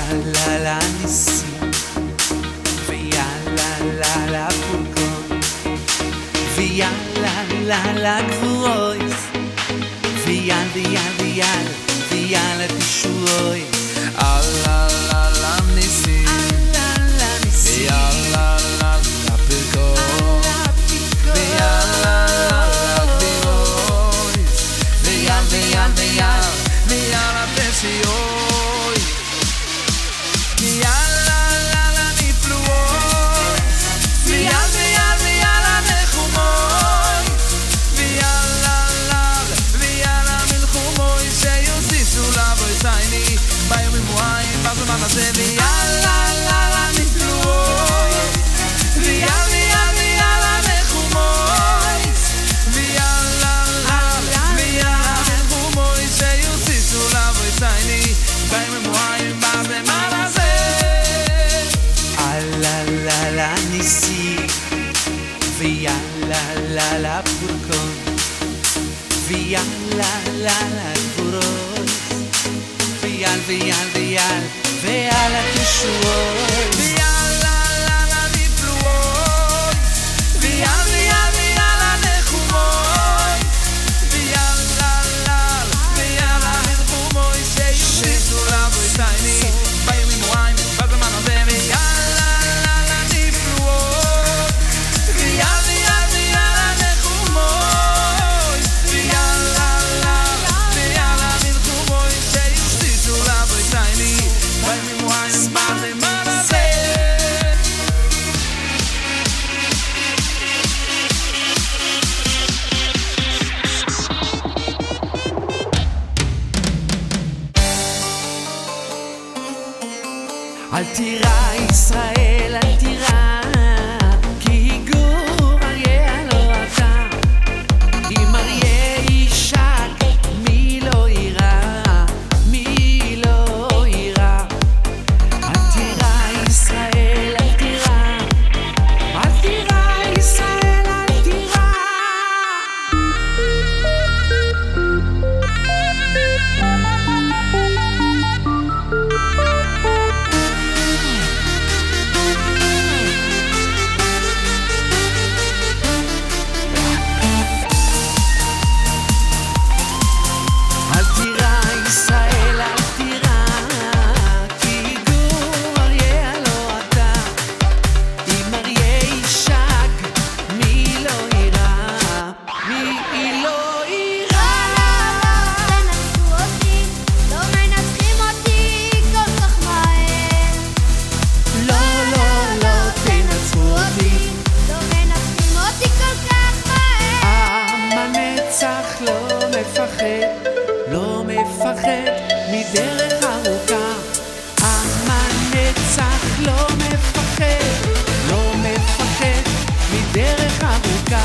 יאללה לניסים ויאללה לפולקון ויאללה לגבורויס ויאללה תשורויס אללה לניסים ויאללה לפולקון ויאללה לגבורויס ויאללה תשורויס ויאללה לפולקון ויאללה לגבורוס ויאללה תשורוס ויאללה נפלוס ויאללה נחומוס ויאללה מלחומוס שיוסיסו לבויסייני בימים וואיים בזמן הזה ויאללה נפלוס ויאללה נחומוס ויאללה מלחומוס שיוסיסו לבויסייני בימים וואיים בזמן הזה אל תירא ישראל אל תירא כי גור אריה לא אתה אם אריה ישק מי לא יירא אל תירא ישראל אל תירא ישראל אל תירא לא מפחד מדרך ארוכה עם הנצח לא מפחד מדרך ארוכה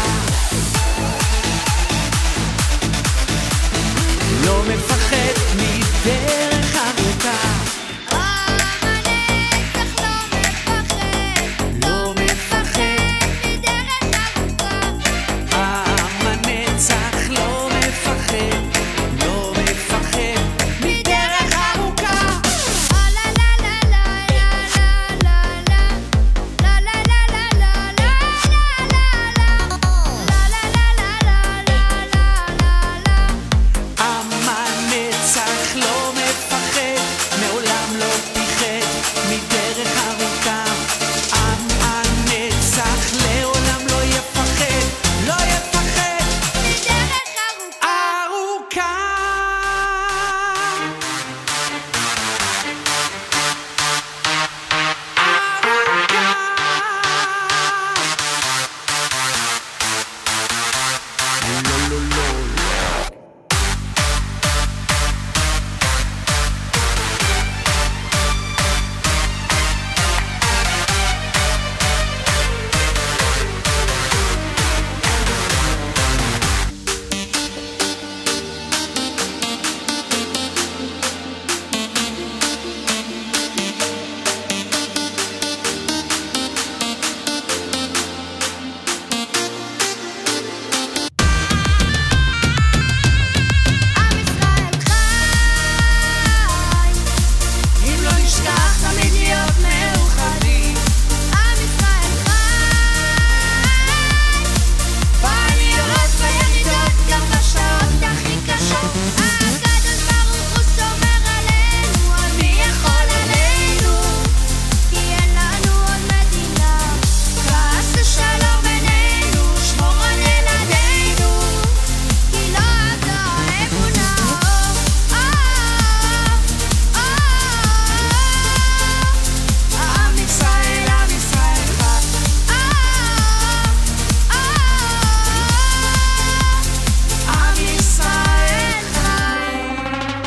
לא מפחד מדרך ארוכה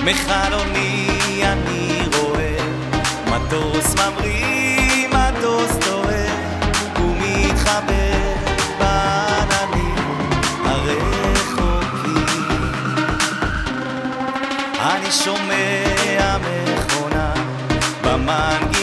מחלוני אני רואה מטוס ממריא, מטוס טועה, ומתחבר בעננים הרחוקים. אני שומע מכונה במנגינה